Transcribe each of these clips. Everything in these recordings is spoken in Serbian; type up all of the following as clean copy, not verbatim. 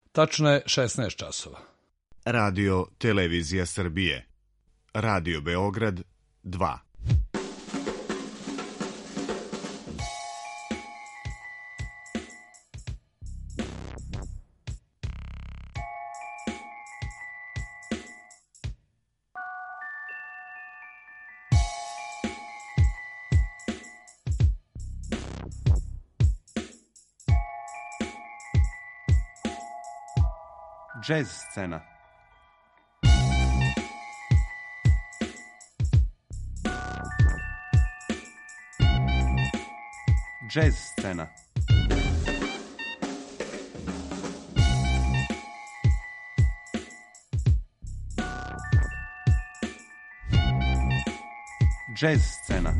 Tačno je 16 časova. Radio Televizija Srbije. Radio Beograd 2. Jazz scena. Jazz scena. Jazz scena.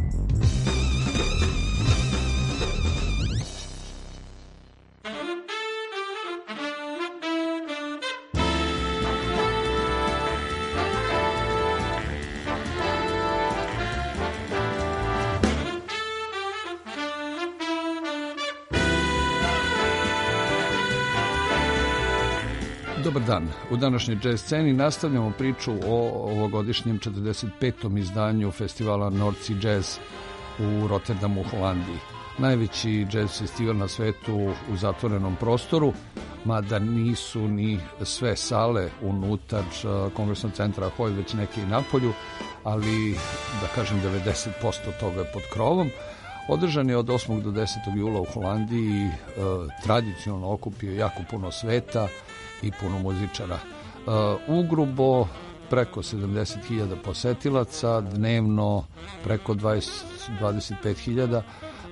Dobar dan. U današnjoj jazz sceni nastavljamo priču o ovogodišnjem 45. izdanju festivala North Sea Jazz u Rotterdamu, Holandiji. Najveći jazz festival na svetu u zatvorenom prostoru, mada nisu ni sve sale unutar kongresnog centra Ahoy, već neke i napolju, ali da kažem 90% toga je pod krovom. Održan je od 8. do 10. jula u Holandiji, tradicionalno okupio jako puno sveta i puno muzičara. Ugrubo preko 70.000 posetilaca, dnevno preko 25.000,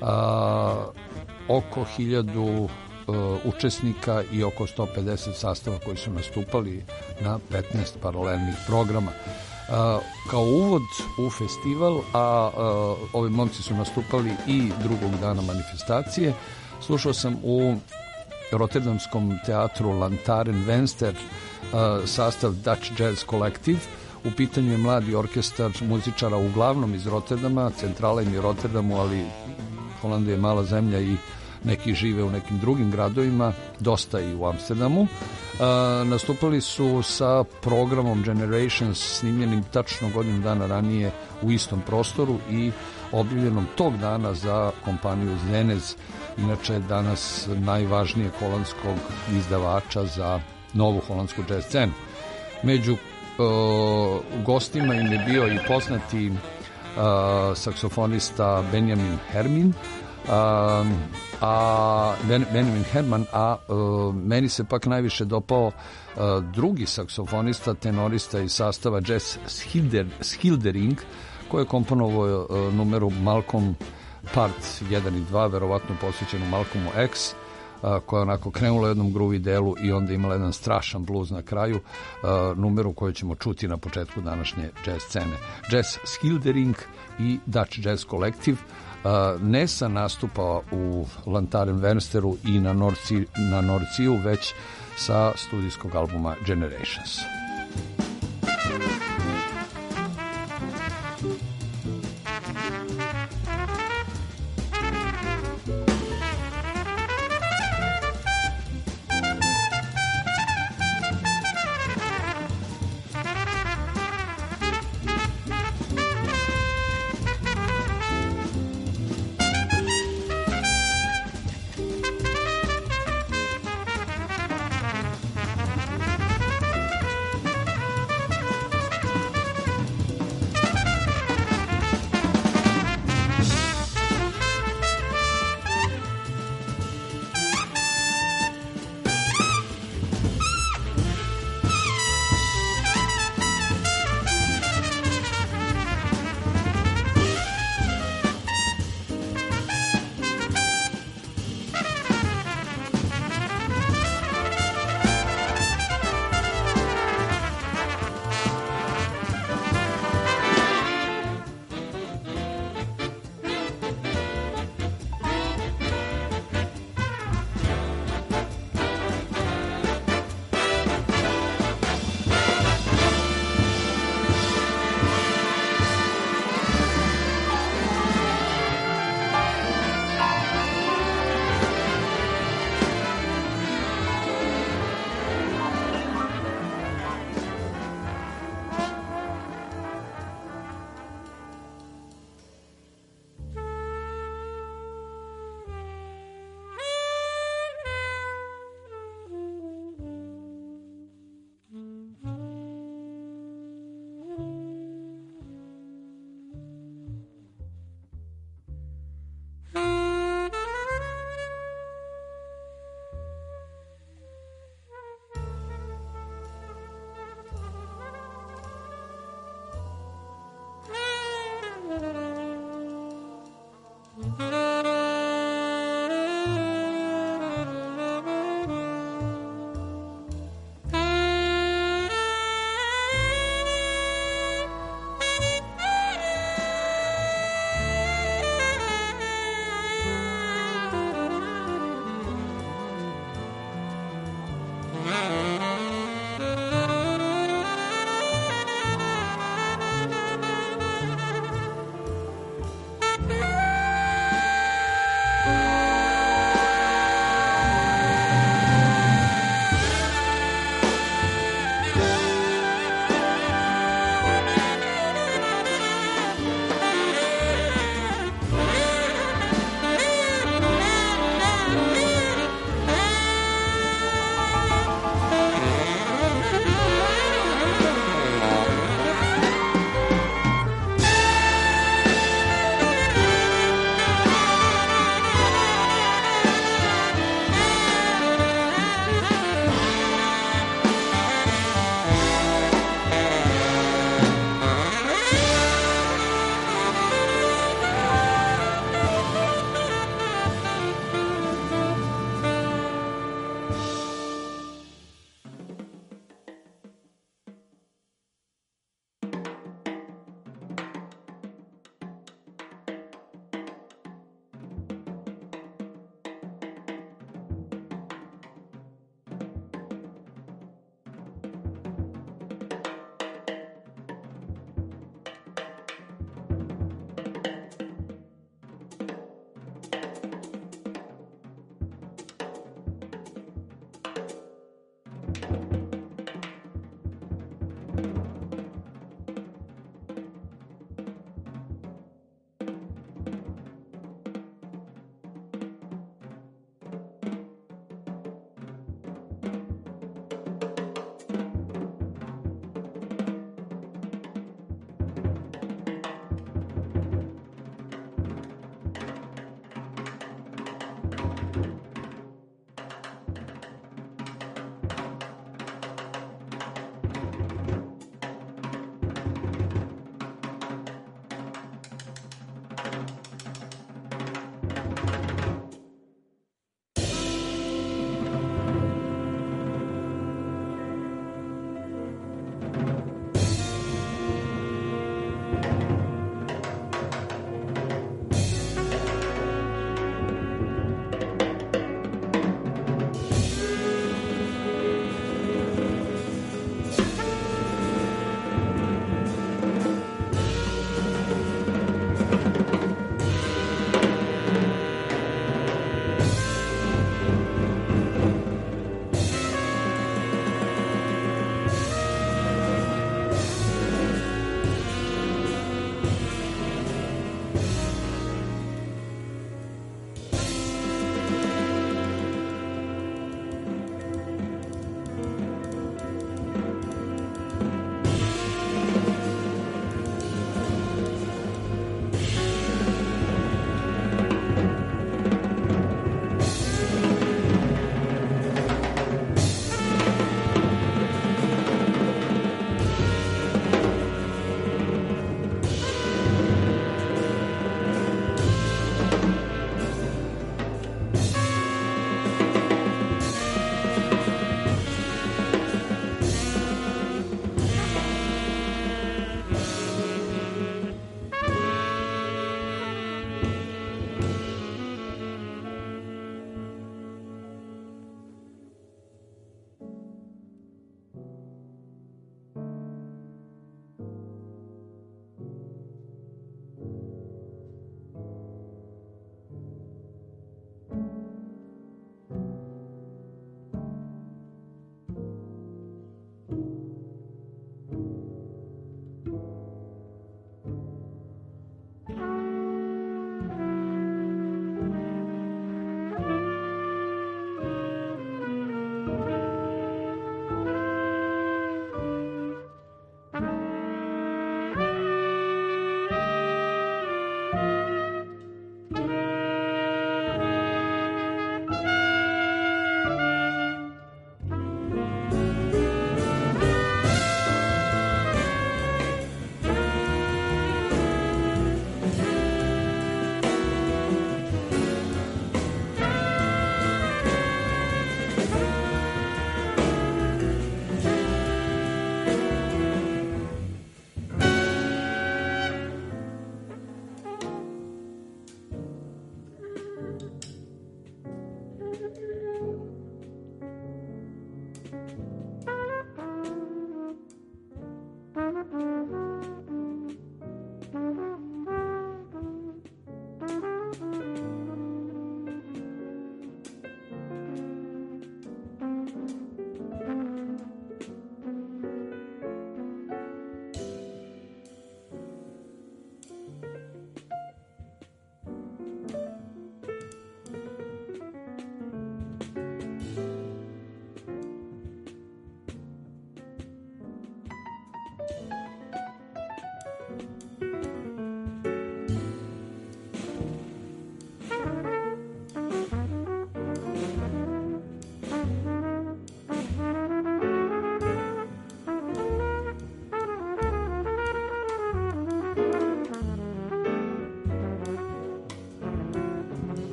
oko 1.000 učesnika i oko 150 sastava koji su nastupali na 15 paralelnih programa. Kao uvod u festival, a ovi momci su nastupali i drugog dana manifestacije, slušao sam u Rotterdamskom teatru Lantaren Venster sastav Dutch Jazz Collective. U pitanju je mladi orkestar muzičara uglavnom iz Rotterdama, centrala im je Rotterdamu, ali Holandija je mala zemlja i neki žive u nekim drugim gradovima, dosta i u Amsterdamu. Nastupali su sa programom Generations, snimljenim tačno godinu dana ranije u istom prostoru i objavljenom tog dana za kompaniju Zenez, inače danas najvažnijeg holandskog izdavača za novu holandsku jazz scenu. Među gostima im je bio i poznati saksofonista Benjamin Herman, meni se pak najviše dopao drugi saksofonista, tenorista iz sastava Jazz Schildering, koji je komponovao numeru Malcolm Part 1 i 2, verovatno posvećenu Malcolmu X, koja je onako krenula u jednom groovy delu i onda imala jedan strašan blues na kraju, numeru koju ćemo čuti na početku današnje jazz scene. Jazz Schildering i Dutch Jazz Collective. Nesa nastupa u Lantaren Vensteru i na North Sea-u, već sa studijskog albuma Generations.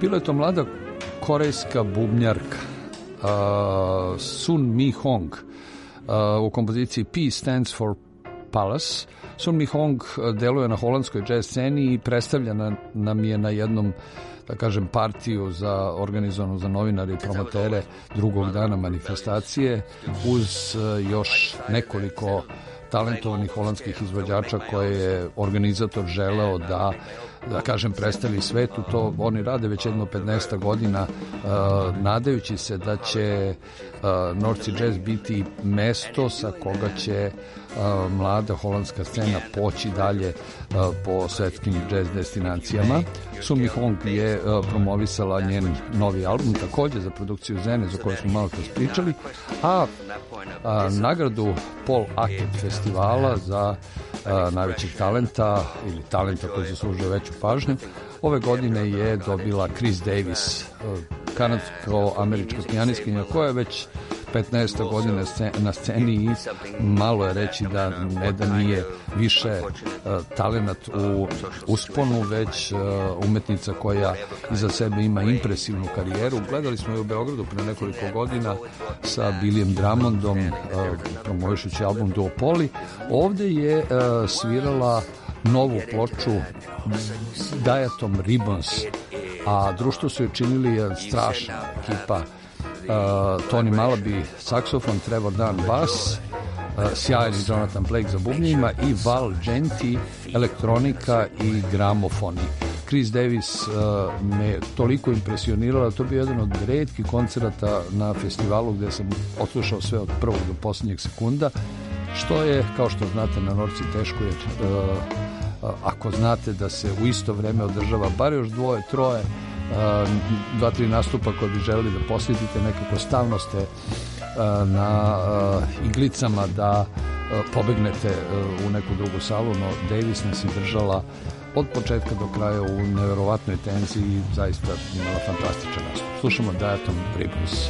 Bila je to mlada korejska bubnjarka Sun Mi Hong u kompoziciji P stands for Palace. Sun Mi Hong deluje na holandskoj jazz sceni i predstavljena nam je na jednom, da kažem, partiju organizovanu za novinare i promotere drugog dana manifestacije uz još nekoliko talentovanih holandskih izvođača koje je organizator želeo da kažem, predstavi svetu. To oni rade već jedno 15 godina, nadajući se da će North Sea Jazz biti mesto sa koga će mlada holandska scena poći dalje po svetskim jazz destinacijama. Sun Mi Hong je promovisala njen novi album, takođe za produkciju Zene, za koju smo malo kroz pričali, a nagradu Paul Hackett festivala za najvećeg talenta ili talenta koji zaslužuje veću pažnju ove godine je dobila Chris Davis, kanadsko-američka pijanistkinja koja je već 15 godina na sceni i malo je reći da nije više talenat u usponu, već umetnica koja iza sebe ima impresivnu karijeru. Gledali smo je u Beogradu pre nekoliko godina sa Billyem Drummondom, promovišući album Duopoli. Ovde je svirala novu ploču Diatom Ribbons, a društvo su je činili strašna ekipa. Tony Malaby saksofon, Trevor Dunn bas, sjajni Jonathan Blake za bubnjima i Val Genti elektronika i gramofoni. Chris Davis me toliko impresionirala, to bi jedan od retkih koncerata na festivalu gde sam odslušao sve od prvog do posljednjeg sekunda, što je, kao što znate, na Norci teško, jer ako znate da se u isto vreme održava bar još 2-3 2-3 nastupa koje bi želeli da posjetite, nekako stalno ste na iglicama da pobegnete u neku drugu salu, no Davis nas je držala od početka do kraja u neverovatnoj tenziji i zaista imala fantastičan nastup. Slušamo Diatom Ribbons.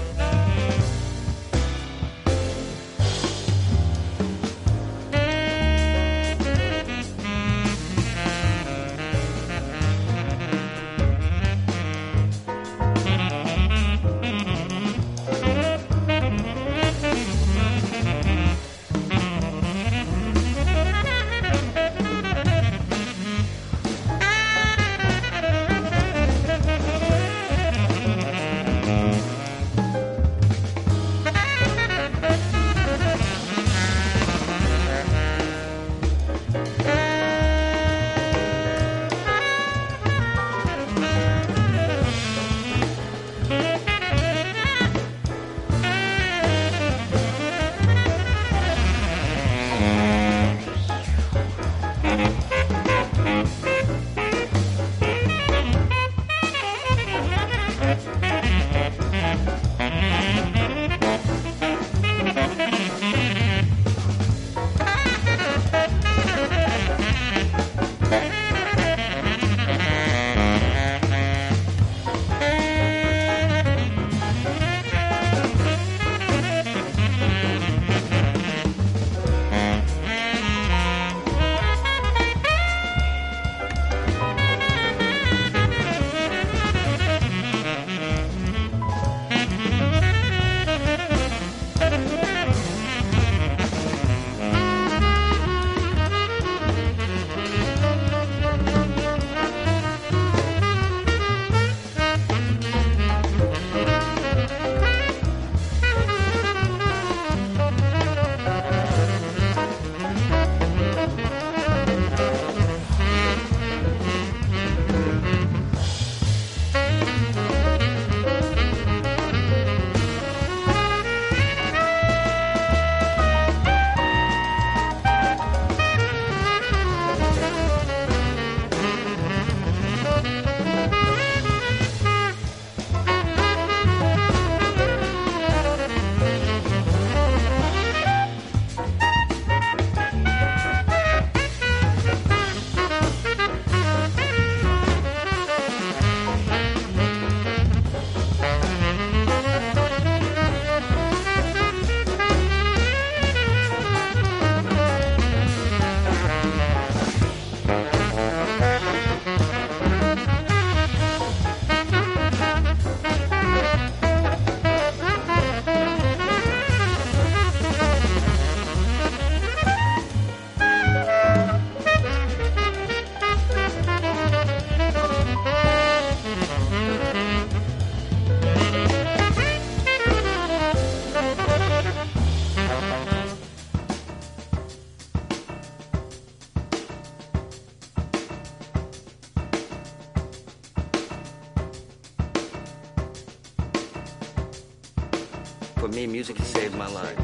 me, music has saved my life.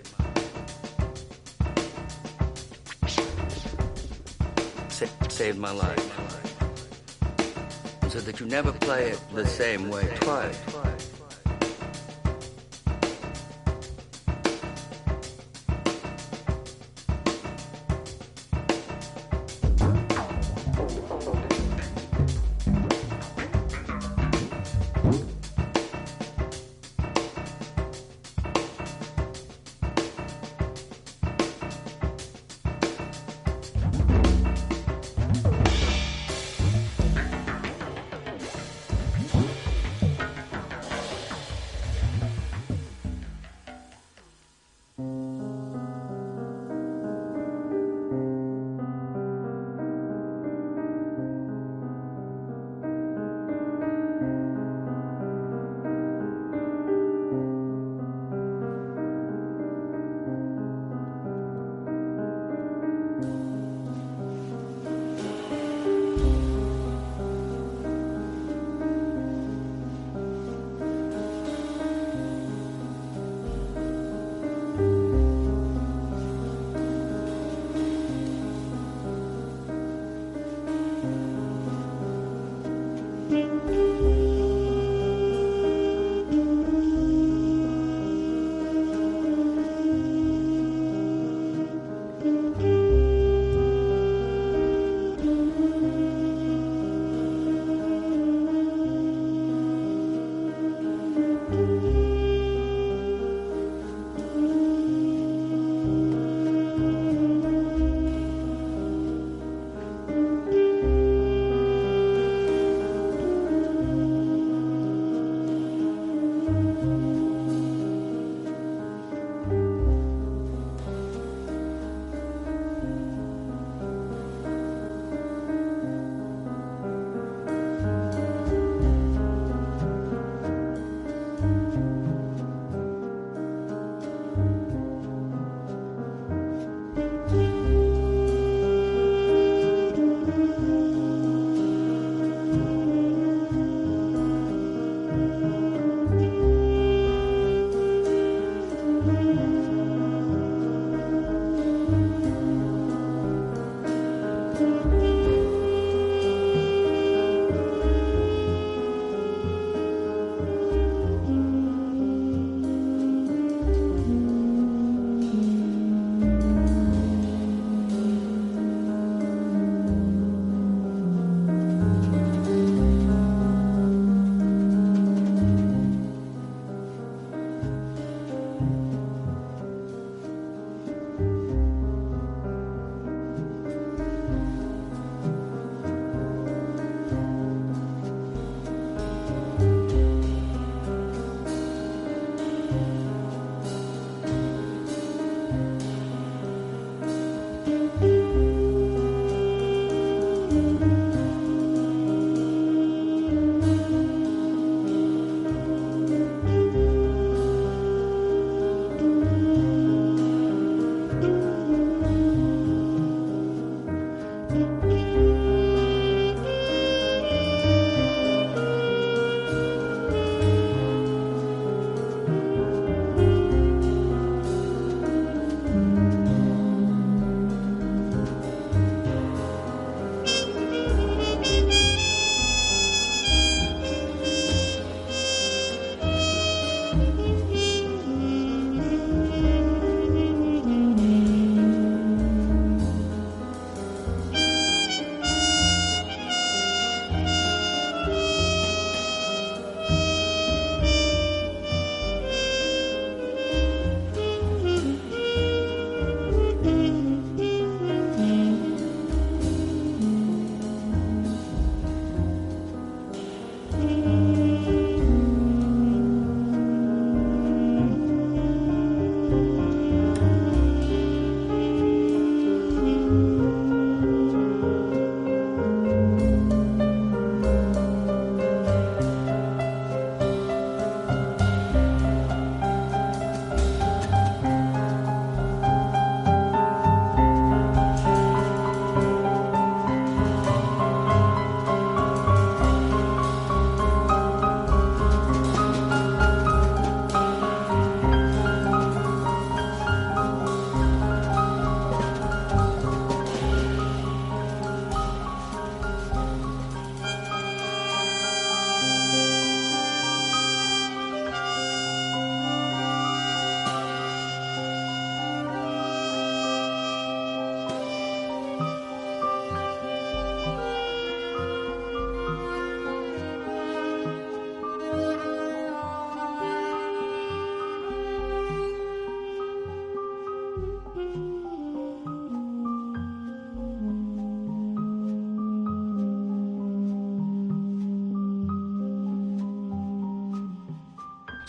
Saved my life. So that you never play it the same way twice.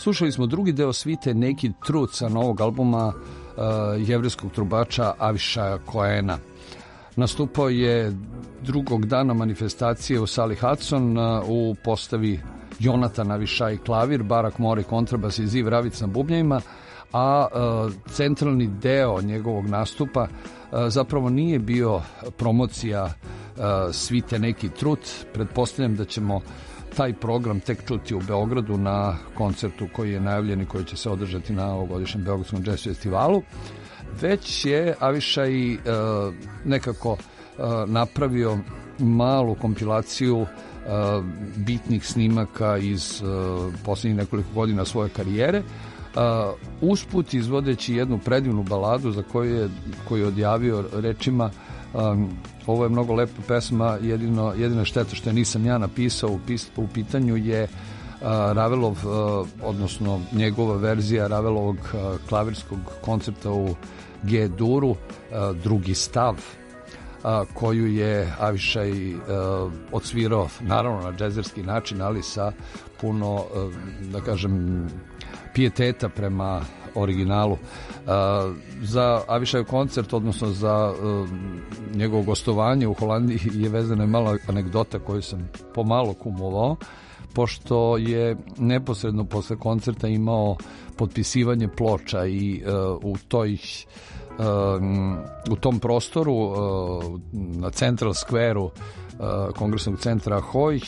Slušali smo drugi deo svite Naked Truth sa novog albuma jevrejskog trubača Avishaja Cohena. Nastupao je drugog dana manifestacije u sali Hudson u postavi Jonatan Avishaj klavir, Barak Mori kontrabas i Ziv Ravic na bubnjevima, a centralni deo njegovog nastupa zapravo nije bio promocija svite Naked Truth. Pretpostavljam da ćemo taj program tek čuti u Beogradu na koncertu koji je najavljen i koji će se održati na ovogodišnjem Beogradskom jazz festivalu. Već je Avishaj nekako napravio malu kompilaciju bitnih snimaka iz posljednjih nekoliko godina svoje karijere, usput izvodeći jednu predivnu baladu za koju je odjavio rečima: ovo je mnogo lepa pesma, jedina šteta što je nisam ja napisao. U pitanju je Ravelov, odnosno njegova verzija Ravelovog klavirskog koncerta u G-duru, drugi stav, koju je Avishaj odsvirao naravno na džezerski način, ali sa puno, da kažem, pijeteta prema originalu. Za Avishajev koncert, odnosno za njegovo gostovanje u Holandiji je vezana mala anegdota koju sam pomalo kumovao, pošto je neposredno posle koncerta imao potpisivanje ploča i u tom prostoru na Central Square-u Kongresnog centra Hoj,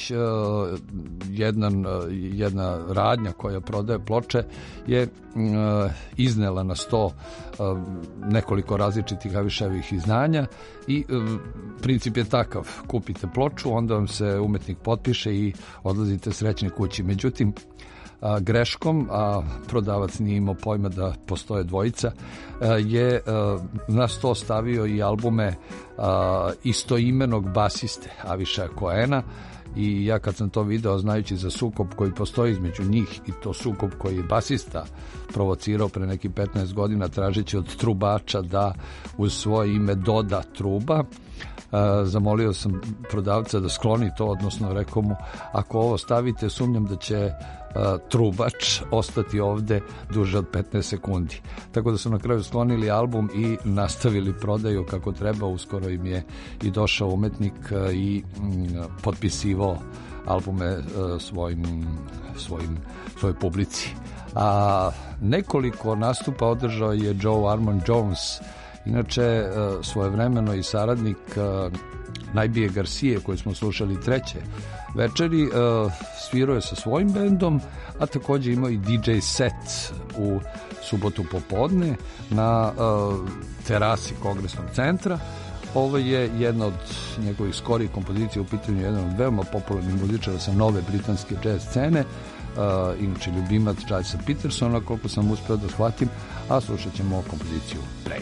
jedna radnja koja prodaje ploče je iznela na sto nekoliko različitih Avishajevih izdanja i princip je takav: kupite ploču, onda vam se umetnik potpiše i odlazite srećni kući. Međutim, greškom, a prodavac nije imao pojma da postoje dvojica, je na sto stavio i albume istoimenog basiste Avishaja Cohena. I ja kad sam to video, znajući za sukob koji postoji između njih, i to sukob koji je basista provocirao pre nekih 15 godina tražeći od trubača da uz svoje ime doda truba, zamolio sam prodavca da skloni to, odnosno rekao mu: ako ovo stavite, sumnjam da će trubač ostati ovde duže od 15 sekundi. Tako da su na kraju sklonili album i nastavili prodaju kako treba. Uskoro im je i došao umetnik i potpisivao albume svojoj publici. A nekoliko nastupa održao je Joe Armand Jones, inače svojevremeno i saradnik Najbije Garcije, koji smo slušali treće večeri. Svirao je sa svojim bendom, a takođe imao i DJ set u subotu popodne na terasi Kongresnog centra. Ovo je jedna od njegovih skorijih kompozicija, u pitanju jedan od veoma popularnih muzičara sa nove britanske jazz scene, inače ljubimac Gilesa Petersona, koliko sam uspeo da shvatim, a slušat ćemo kompoziciju Pray.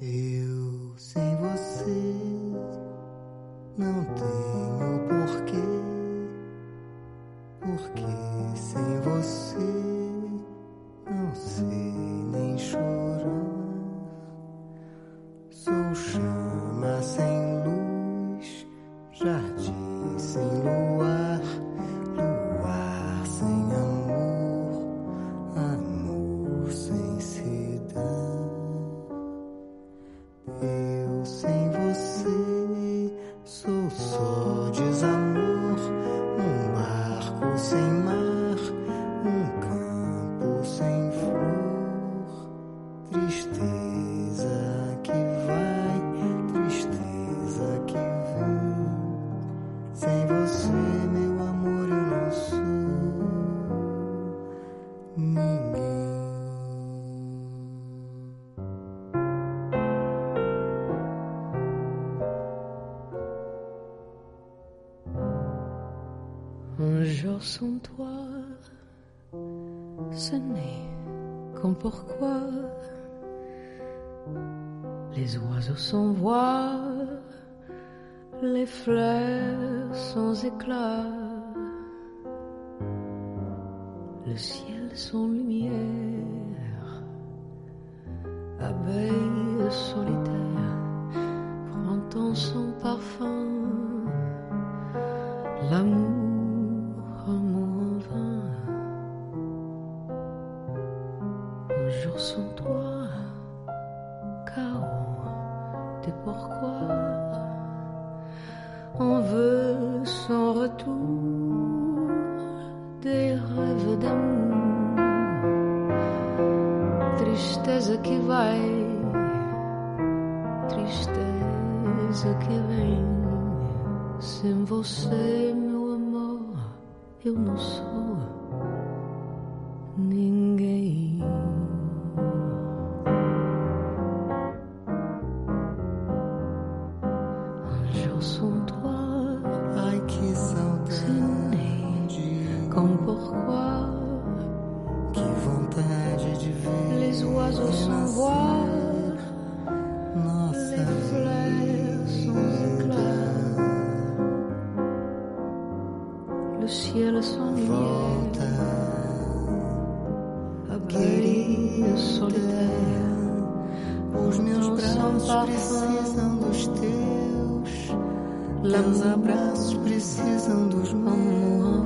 Eu sem você não tenho porquê, porque sem você não sei nem chorar. Sou chama sem luz, jardim sem luar, luar sem amor, amor sem se dar. Eu sem você sou só desamor, um barco sem mar, um campo sem flor, tristeza que vai, tristeza que vem. Sem você, meu amor, eu não sou ninguém. Un jour sans toi, ce n'est comme pourquoi les oiseaux sans voix, les fleurs sans éclat, le ciel sans lumière, abeille solitaire, printemps sans parfum, l'amour en vain. Un jour sans toi, chaos de pourquoi on veut sans retour des rêves d'amour, tristeza que vai, tristeza que vem. Sem você, meu amor, eu não sou ninguém. Un jour sans toi, Ai que ce saudade, n'est comme pourquoi que vontade de ver les oiseaux sans voix, nossa les fleurs sans éclat, le ciel sans lumière, abeille solitaire, Os meus printemps sans braços precisam dos teus, l'amour teus abraços precisam dos meus.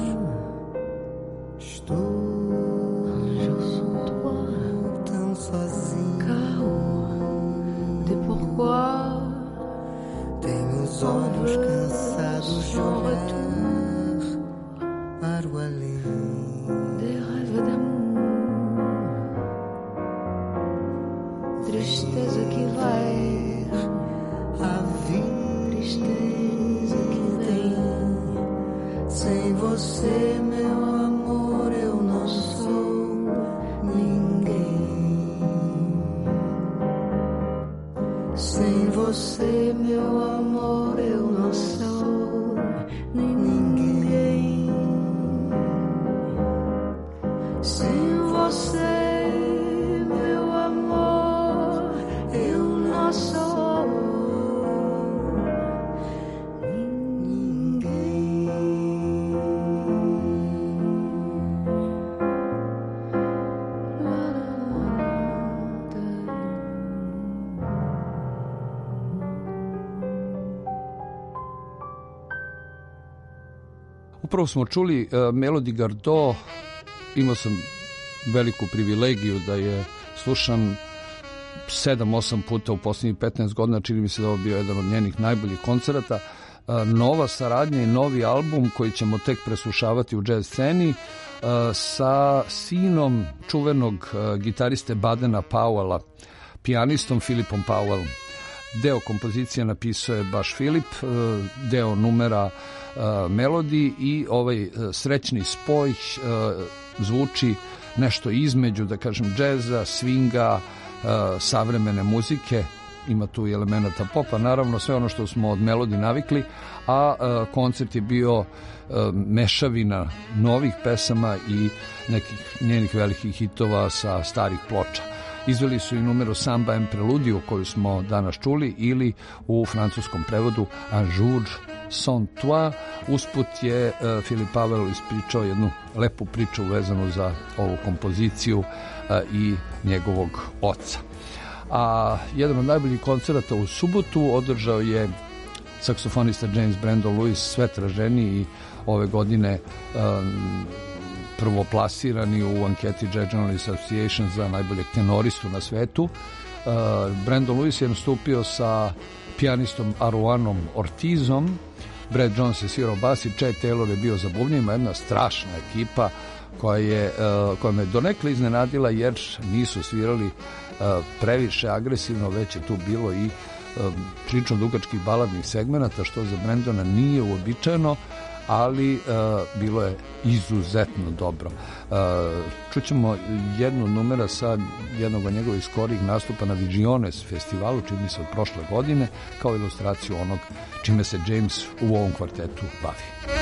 Estou un jour sans toi, tão sozinho, chaos de pourquoi tenho os olhos cansados de olhar para o além. des rêves d'amour, tristeza que vai, A vida tristeza que vem. sem você, meu amor, eu não sou ninguém. Sem você, meu amor, eu não sou ninguém. Sem você, meu amor, eu não sou ninguém. Upravo smo čuli Melody Gardot. Imao sam veliku privilegiju da je slušam 7-8 puta u posljednjih 15 godina. Čini mi se da ovo bio jedan od njenih najboljih koncerata. Nova saradnja i novi album koji ćemo tek preslušavati u jazz sceni sa sinom čuvenog gitariste Badena Powella, pijanistom Philipom Powellom. Deo kompozicije napisao je baš Philip, deo numera Melody, i ovaj srećni spoj zvuči nešto između, da kažem, džeza, swinga, savremene muzike. Ima tu i elemenata popa, naravno sve ono što smo od Melody navikli, a koncert je bio mešavina novih pesama i nekih njenih velikih hitova sa starih ploča. Izveli su i numero Samba en Preludio koju smo danas čuli ili u francuskom prevodu Un jour sans toi. Usput je Filip Pavel ispričao jednu lepu priču vezanu za ovu kompoziciju i njegovog oca. A jedan od najboljih koncerata u subotu održao je saksofonista James Brandon Lewis, sve traženiji ove godine prvoplasirani u anketi Jazz Journalist Association za najboljeg tenoristu na svetu. Brandon Lewis je nastupio sa pijanistom Aruanom Ortizom, Brad Jones je svirao bas i Chad Taylor je bio za bubnjima, jedna strašna ekipa koja me donekle iznenadila jer nisu svirali previše agresivno, već je tu bilo i prilično dugačkih baladnih segmenata, što za Brandona nije uobičajeno, ali bilo je izuzetno dobro. Čućemo jednu numera sa jednog od njegovih skorijih nastupa na Vigiones festivalu, čini se od prošle godine, kao ilustraciju onog čime se James u ovom kvartetu bavi.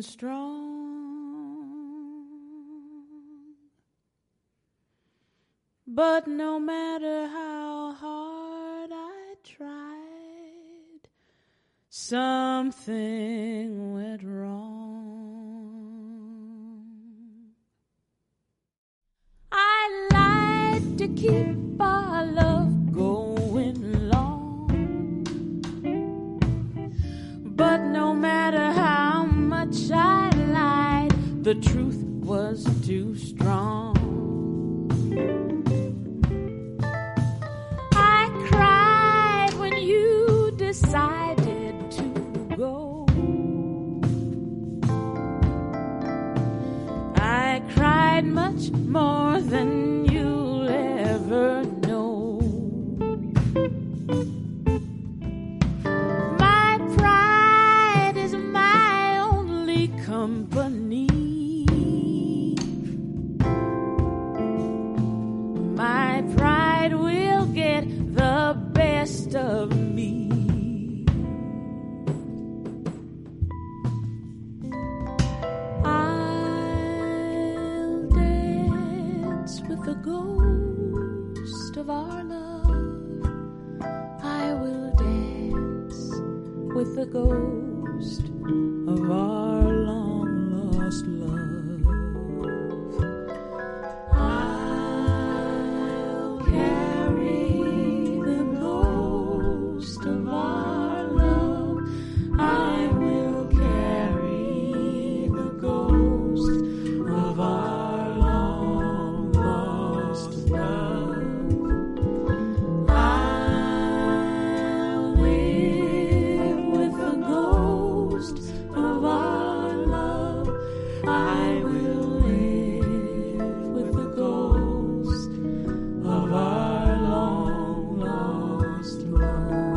and strong. But no matter how hard I tried, something went wrong. I lied to keep our love going long, but no matter how much I lied, the truth was too strong. I cried when you decided to go. I cried much more than you'll ever know. My pride is my only company. My pride will get the best of me. I'll dance with the ghost of our love. I will dance with the ghost of our long lost love. I'll carry the ghost of our love. I will carry the ghost of our long lost love. I'll live with the ghost of our love. I will live with the ghost of our long lost love.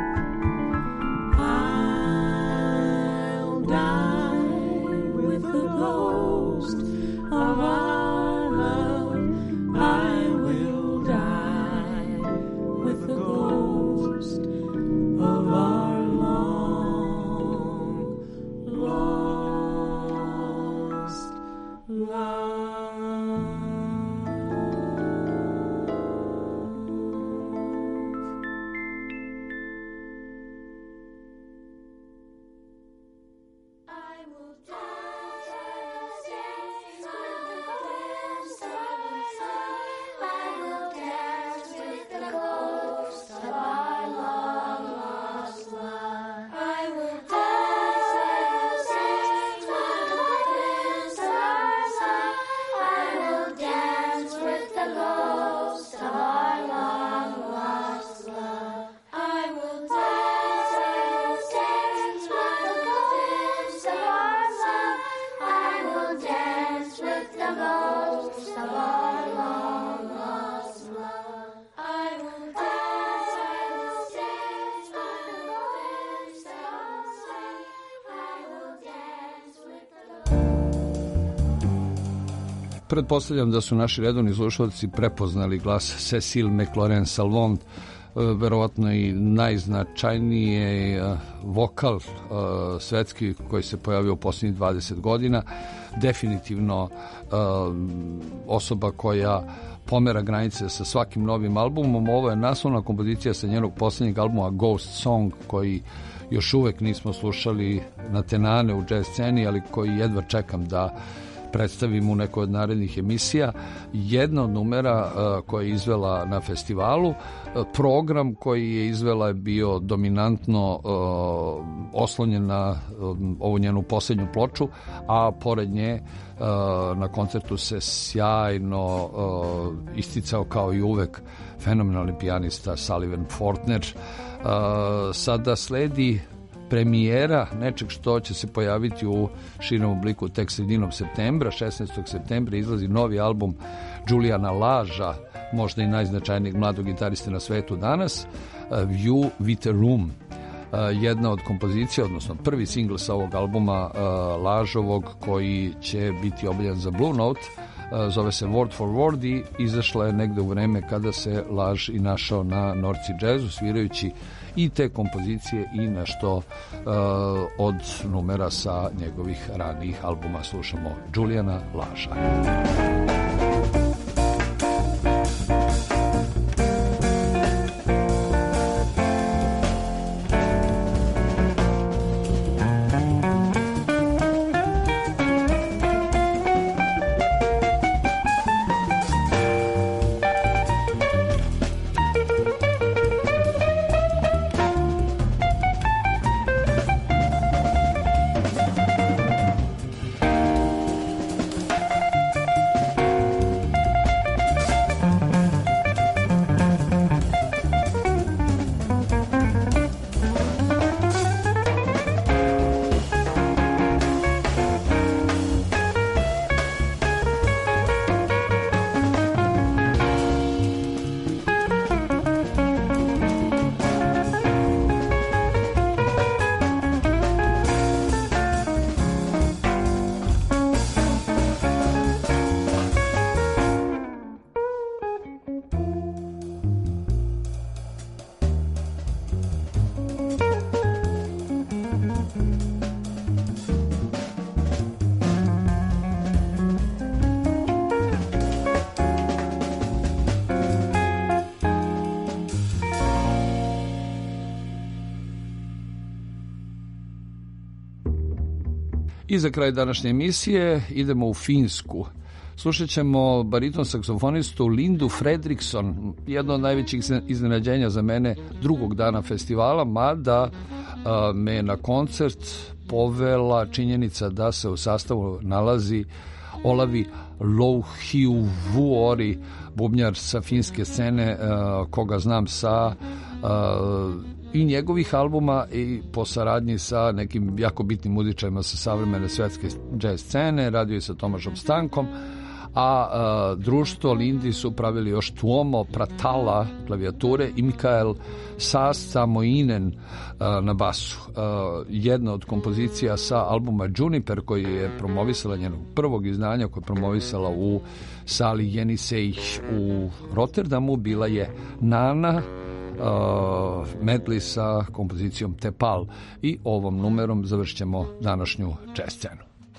I'll die with the ghost of our love. I will die with the ghost of our long lost love. I will dance with the ghost of our long lost love. I will dance with the ghost of our love. I will dance with the ghost of our long lost love. I will dance with the ghost of our love. I will dance with the ghost of our long lost love. I will dance with the ghost of our love. I will dance with the Pretpostavljam da su naši redovni slušalci prepoznali glas Cecile McLaurin Salvant, verovatno i najznačajniji vokal svetski koji se pojavio u posljednjih 20 godina. Definitivno osoba koja pomera granice sa svakim novim albumom. Ovo je naslovna kompozicija sa njenog posljednjeg albuma Ghost Song, koji još uvek nismo slušali na tenane u jazz sceni, ali koji jedva čekam da predstavim u nekoj od narednih emisija. Jedna od numera koja je izvela na festivalu, program koji je izvela je bio dominantno oslonjen na ovu njenu posljednju ploču, a pored nje na koncertu se sjajno isticao kao i uvek fenomenalni pijanista Sullivan Fortner. Sada sledi premijera nečeg što će se pojaviti u širem obliku tek sredinom septembra. 16. septembra izlazi novi album Juliana Laža, možda i najznačajnijeg mladog gitariste na svetu danas, View with a Room. Jedna od kompozicija, odnosno prvi singl sa ovog albuma Lažovog, koji će biti objavljen za Blue Note, zove se Word for Word i izašla je negde u vreme kada se Laž i našao na Norci jazzu, svirajući i te kompozicije i nešto od numera sa njegovih ranijih albuma. Slušamo Julijana Laža. I za kraj današnje emisije idemo u Finsku. Slušat ćemo bariton saksofonistu Lindu Fredriksson, jedno od najvećih iznenađenja za mene drugog dana festivala, mada me na koncert povela činjenica da se u sastavu nalazi Olavi Louhivuori, bubnjar sa finske scene, koga znam sa i njegovih albuma i po saradnji sa nekim jako bitnim muzičarima sa savremene svetske jazz scene, radio je sa Tomašom Stankom, a društvo Lindi su pravili još Tuomo Pratala klavijature i Mikael Samoinen na basu. Jedna od kompozicija sa albuma Juniper, koji je promovisala njenog prvog izdanja, koje je promovisala u sali Jenisej u Rotterdamu, bila je Nana medley sa kompozicijom Tepal, i ovom numerom završćemo današnju jazz scenu.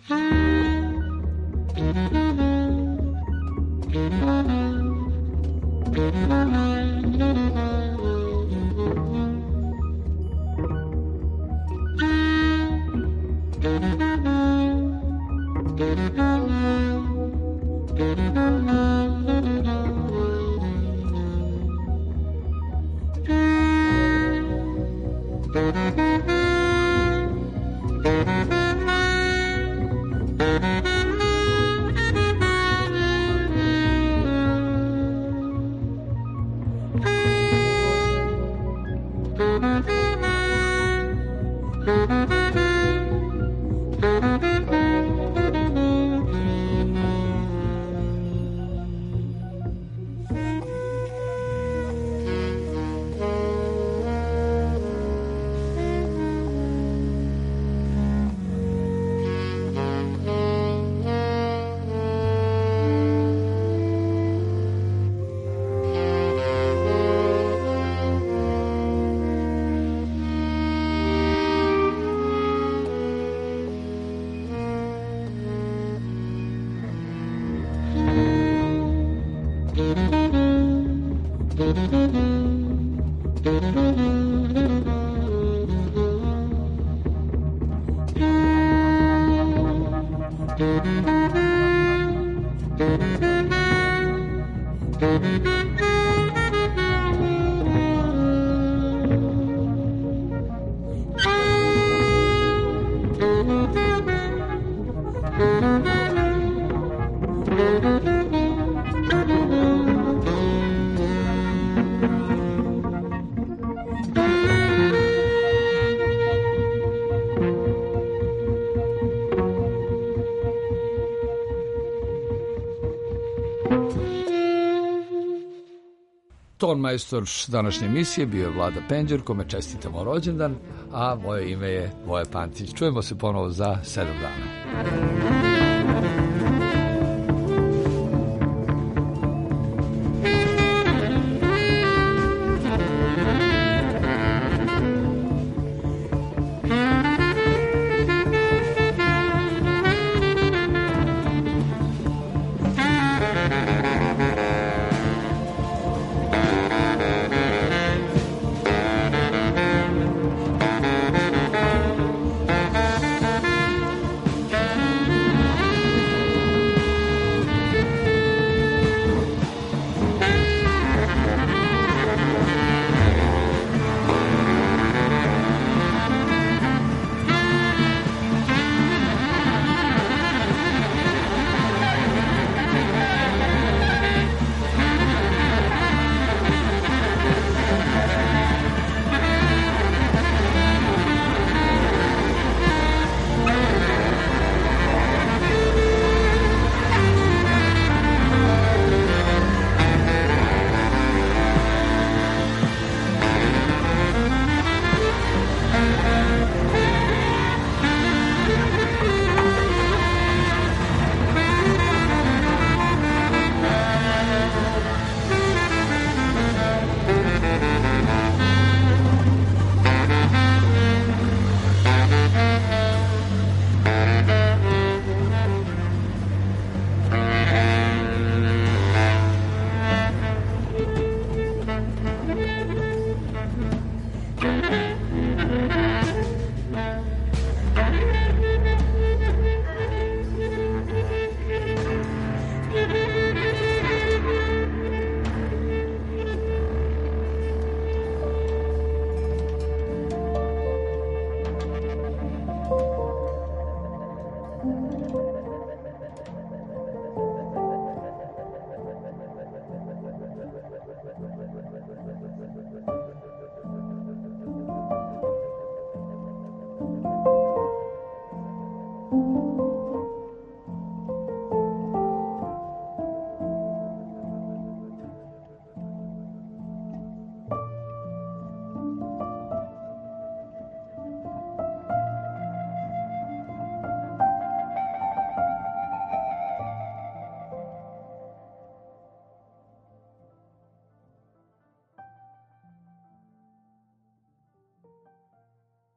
Tonmajstor današnje emisije bio je Vlada Penđer, kome čestitamo rođendan, a moje ime je Voja Pantić. Čujemo se ponovo za 7 dana.